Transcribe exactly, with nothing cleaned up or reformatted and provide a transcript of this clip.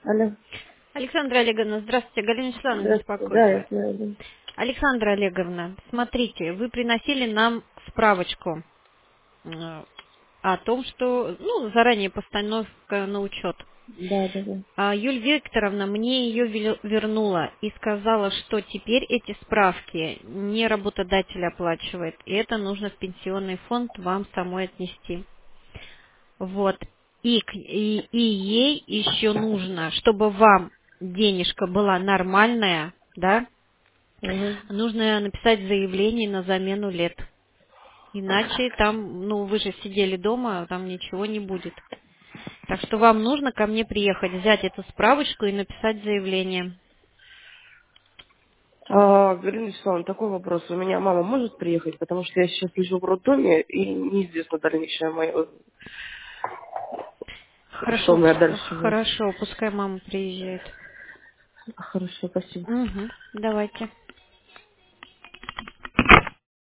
Алло. Александра Олеговна, здравствуйте. Галина Вячеславовна Здравствуйте. беспокоит Да, вас. я знаю. Да. Александра Олеговна, смотрите, вы приносили нам справочку э, о том, что, ну, заранее постановка на учет. Да, да, да. А Юлия Викторовна мне ее вел- вернула и сказала, что теперь эти справки не работодатель оплачивает, и это нужно в пенсионный фонд вам самой отнести. Вот. И, к- и, и ей еще нужно, чтобы вам денежка была нормальная, да, Угу. нужно написать заявление на замену лет. Иначе там, ну, вы же сидели дома, там ничего не будет. Так что вам нужно ко мне приехать, взять эту справочку и написать заявление. А, Галина Вячеславовна, такой вопрос. У меня мама может приехать, потому что я сейчас лежу в роддоме, и неизвестно дальнейшее мое, что у Хорошо, меня х- дальше будет. хорошо, пускай мама приезжает. Хорошо, спасибо. Угу, давайте.